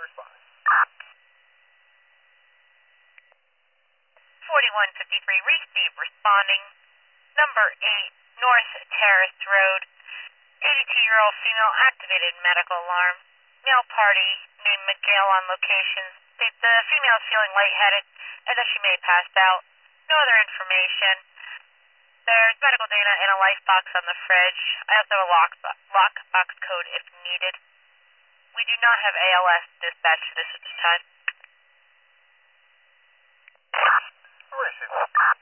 responding. 4153, receive responding. Number 8, North Terrace Road. 82-year-old female activated medical alarm. Male party named Miguel on location. The female is feeling lightheaded and that she may have passed out. No other information. There's medical data in a life box on the fridge. I also have a lockbox code if needed. We do not have ALS dispatch for this at this time. Where is she?